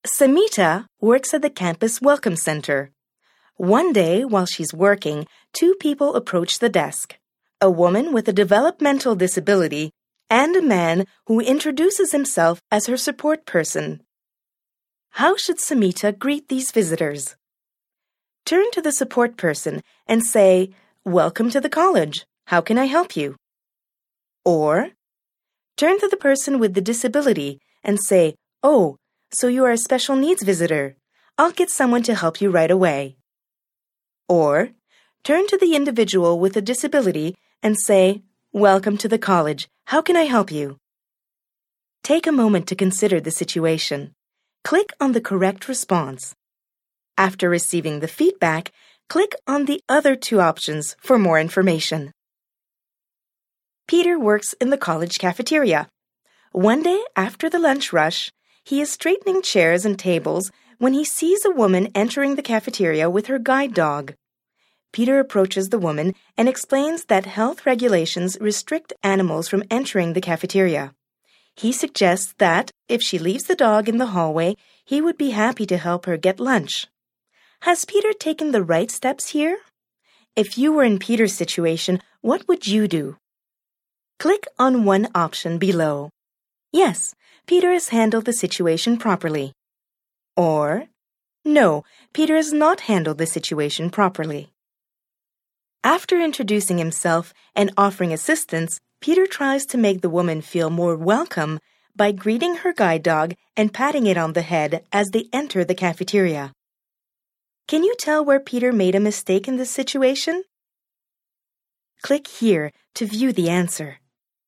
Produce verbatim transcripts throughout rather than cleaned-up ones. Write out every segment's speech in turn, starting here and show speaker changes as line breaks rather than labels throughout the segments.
Samita works at the campus welcome center. One day, while she's working, two people approach the desk, a woman with a developmental disability and a man who introduces himself as her support person. How should Samita greet these visitors? Turn to the support person and say, "Welcome to the college. How can I help you?" Or, turn to the person with the disability and say, "Oh, so you are a special needs visitor. I'll get someone to help you right away." Or, turn to the individual with a disability and say, "Welcome to the college. How can I help you?" Take a moment to consider the situation. Click on the correct response. After receiving the feedback, click on the other two options for more information. Peter works in the college cafeteria. One day after the lunch rush, he is straightening chairs and tables when he sees a woman entering the cafeteria with her guide dog. Peter approaches the woman and explains that health regulations restrict animals from entering the cafeteria. He suggests that, if she leaves the dog in the hallway, he would be happy to help her get lunch. Has Peter taken the right steps here? If you were in Peter's situation, what would you do? Click on one option below. Yes, Peter has handled the situation properly. Or, no, Peter has not handled the situation properly. After introducing himself and offering assistance, Peter tries to make the woman feel more welcome by greeting her guide dog and patting it on the head as they enter the cafeteria. Can you tell where Peter made a mistake in this situation? Click here to view the answer.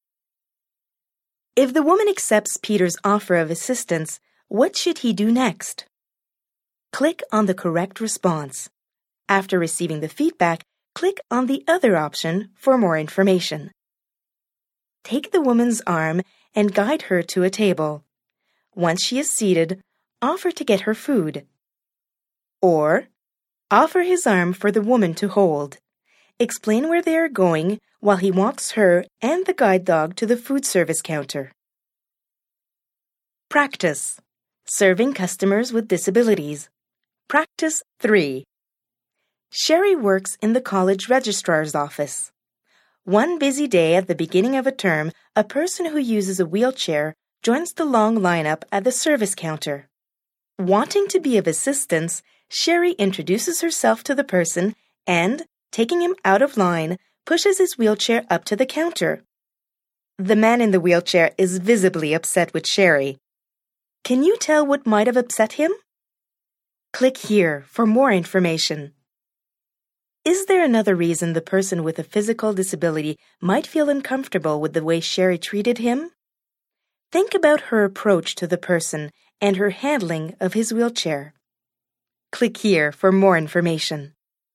If the woman accepts Peter's offer of assistance, what should he do next? Click on the correct response. After receiving the feedback, click on the other option for more information. Take the woman's arm and guide her to a table. Once she is seated, offer to get her food. Or, offer his arm for the woman to hold. Explain where they are going while he walks her and the guide dog to the food service counter. Practice. Serving customers with disabilities. Practice three. Sherry works in the college registrar's office. One busy day at the beginning of a term, a person who uses a wheelchair joins the long lineup at the service counter. Wanting to be of assistance, Sherry introduces herself to the person and, taking him out of line, pushes his wheelchair up to the counter. The man in the wheelchair is visibly upset with Sherry. Can you tell what might have upset him? Click here for more information. Is there another reason the person with a physical disability might feel uncomfortable with the way Sherry treated him? Think about her approach to the person and her handling of his wheelchair. Click here for more information.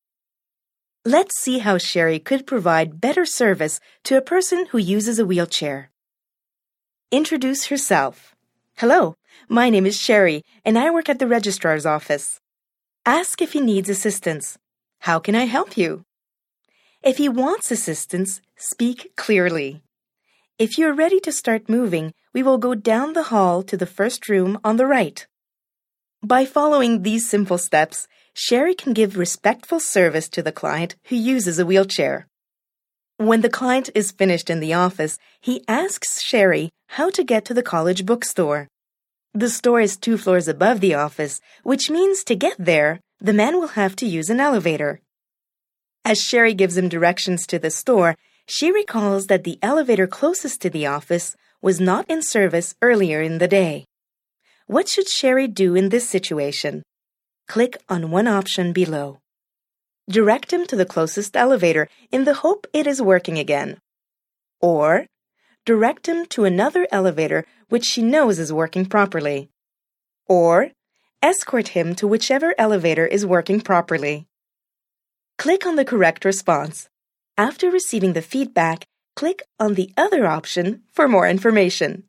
Let's see how Sherry could provide better service to a person who uses a wheelchair. Introduce herself. Hello, my name is Sherry, and I work at the registrar's office. Ask if he needs assistance. How can I help you? If he wants assistance, speak clearly. If you're ready to start moving, we will go down the hall to the first room on the right. By following these simple steps, Sherry can give respectful service to the client who uses a wheelchair. When the client is finished in the office, he asks Sherry how to get to the college bookstore. The store is two floors above the office, which means to get there, the man will have to use an elevator. As Sherry gives him directions to the store, she recalls that the elevator closest to the office was not in service earlier in the day. What should Sherry do in this situation? Click on one option below. Direct him to the closest elevator in the hope it is working again. Or, direct him to another elevator which she knows is working properly. Or, escort him to whichever elevator is working properly. Click on the correct response. After receiving the feedback, click on the other option for more information.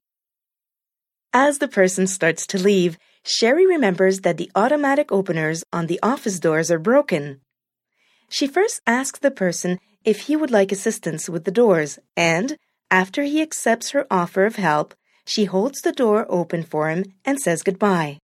As the person starts to leave, Sherry remembers that the automatic openers on the office doors are broken. She first asks the person if he would like assistance with the doors, and, after he accepts her offer of help, she holds the door open for him and says goodbye.